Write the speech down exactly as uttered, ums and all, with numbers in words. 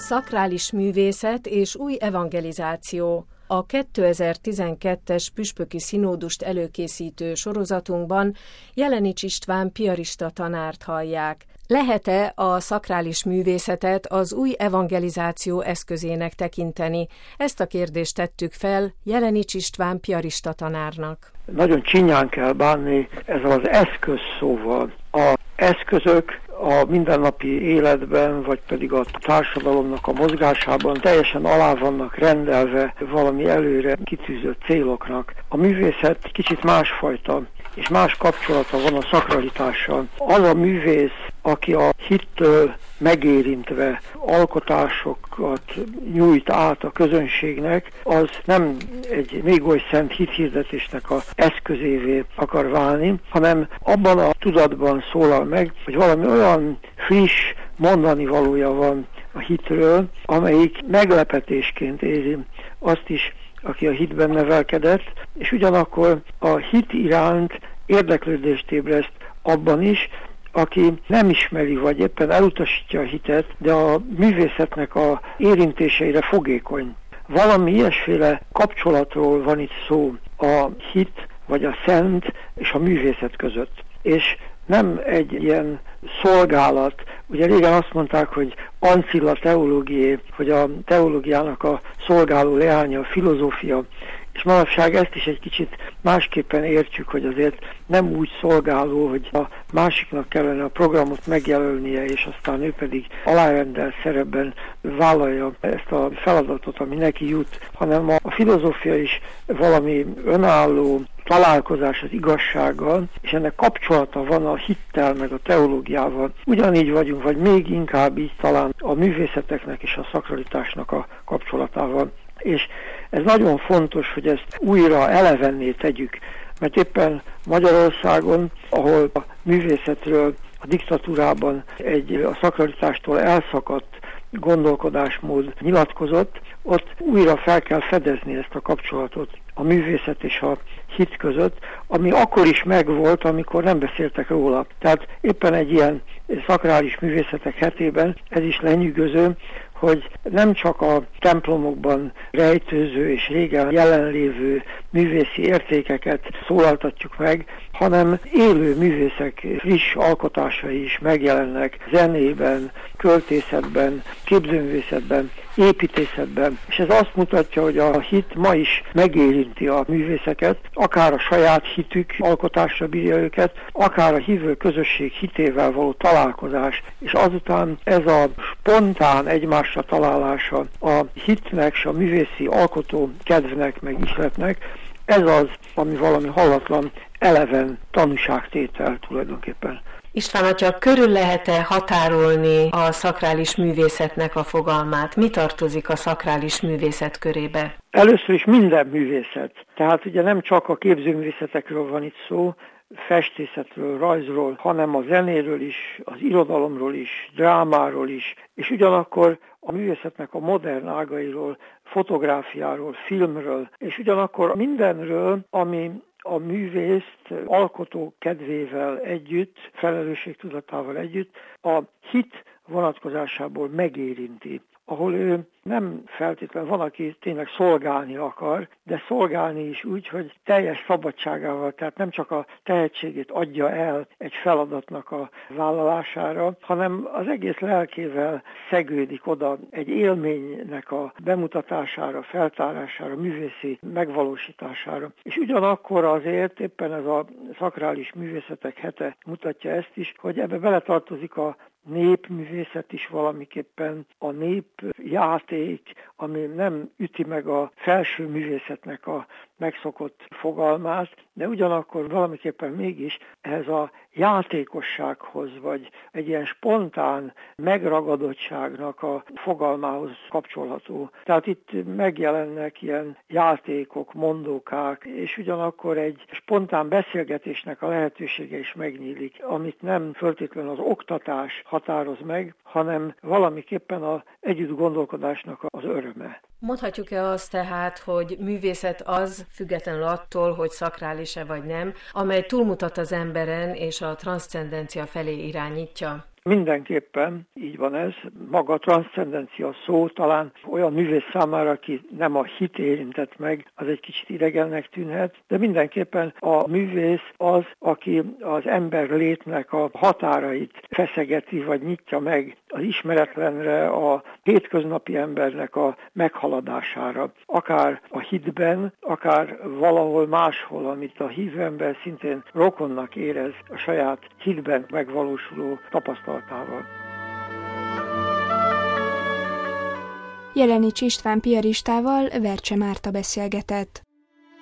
Szakrális művészet és új evangelizáció. A kétezer-tizenkettes püspöki színódust előkészítő sorozatunkban Jelenics István piarista tanárt hallják. Lehet-e a szakrális művészetet az új evangelizáció eszközének tekinteni? Ezt a kérdést tettük fel Jelenics István piarista tanárnak. Nagyon csinyán kell bánni ezzel az eszköz szóval. A eszközök a mindennapi életben, vagy pedig a társadalomnak a mozgásában teljesen alá vannak rendelve valami előre kitűzött céloknak. A művészet kicsit másfajta, és más kapcsolata van a szakralitással. Az a művész, aki a hittől megérintve alkotásokat nyújt át a közönségnek, az nem egy még oly szent hithirdetésnek az eszközévé akar válni, hanem abban a tudatban szólal meg, hogy valami olyan friss mondani valója van a hitről, amelyik meglepetésként éri azt is, aki a hitben nevelkedett, és ugyanakkor a hit iránt érdeklődést ébreszt abban is, aki nem ismeri, vagy éppen elutasítja a hitet, de a művészetnek a érintéseire fogékony. Valami ilyesféle kapcsolatról van itt szó a hit, vagy a szent és a művészet között. És nem egy ilyen szolgálat. Ugye régen azt mondták, hogy ancilla teológié, hogy a teológiának a szolgáló leánya a filozófia, és manapság ezt is egy kicsit másképpen értjük, hogy azért nem úgy szolgáló, hogy a másiknak kellene a programot megjelölnie, és aztán ő pedig alárendelt szerepben vállalja ezt a feladatot, ami neki jut, hanem a filozófia is valami önálló találkozás az igazsággal, és ennek kapcsolata van a hittel, meg a teológiával. Ugyanígy vagyunk, vagy még inkább így talán a művészeteknek és a szakralitásnak a kapcsolatával. És ez nagyon fontos, hogy ezt újra elevenné tegyük, mert éppen Magyarországon, ahol a művészetről a diktatúrában egy a szakralitástól elszakadt gondolkodásmód nyilatkozott, ott újra fel kell fedezni ezt a kapcsolatot a művészet és a hit között, ami akkor is megvolt, amikor nem beszéltek róla. Tehát éppen egy ilyen szakrális művészetek hetében ez is lenyűgöző, hogy nem csak a templomokban rejtőző és régen jelenlévő művészi értékeket szólaltatjuk meg, hanem élő művészek friss alkotásai is megjelennek zenében, költészetben, képzőművészetben, építészetben. És ez azt mutatja, hogy a hit ma is megérinti a művészeket, akár a saját hitük alkotásra bírja őket, akár a hívő közösség hitével való találkozás, és azután ez a spontán egymásra találása a hitnek és a művészi alkotó kedvnek, meg ihletnek, ez az, ami valami hallatlan, eleven tanúságtétel tulajdonképpen. István atya, körül lehet-e határolni a szakrális művészetnek a fogalmát? Mi tartozik a szakrális művészet körébe? Először is minden művészet. Tehát ugye nem csak a képzőművészetekről van itt szó, festészetről, rajzról, hanem a zenéről is, az irodalomról is, drámáról is, és ugyanakkor a művészetnek a modern ágairól, fotográfiáról, filmről, és ugyanakkor mindenről, ami a művészt alkotó kedvével együtt, felelősségtudatával együtt a hit vonatkozásából megérinti, ahol ő nem feltétlenül van, aki tényleg szolgálni akar, de szolgálni is úgy, hogy teljes szabadságával, tehát nem csak a tehetségét adja el egy feladatnak a vállalására, hanem az egész lelkével szegődik oda egy élménynek a bemutatására, feltárására, művészi megvalósítására. És ugyanakkor azért éppen ez a szakrális művészetek hete mutatja ezt is, hogy ebbe beletartozik a népművészet is valamiképpen, a népjáték, ami nem üti meg a felső művészetnek a megszokott fogalmát, de ugyanakkor valamiképpen mégis ehhez a játékossághoz, vagy egy ilyen spontán megragadottságnak a fogalmához kapcsolható. Tehát itt megjelennek ilyen játékok, mondókák, és ugyanakkor egy spontán beszélgetésnek a lehetősége is megnyílik, amit nem feltétlenül az oktatás határoz meg, hanem valamiképpen az együtt gondolkodásnak az öröme. Mondhatjuk-e azt tehát, hogy művészet az, függetlenül attól, hogy szakrális-e vagy nem, amely túlmutat az emberen és a transzcendencia felé irányítja? Mindenképpen így van ez. Maga a transzcendencia szó talán olyan művész számára, aki nem a hit érintett meg, az egy kicsit idegennek tűnhet, de mindenképpen a művész az, aki az ember létnek a határait feszegeti, vagy nyitja meg az ismeretlenre, a hétköznapi embernek a meghaladására. Akár a hitben, akár valahol máshol, amit a hívő ember szintén rokonnak érez a saját hitben megvalósuló tapasztalatával. Jelenics István piaristával Vercse Márta beszélgetett.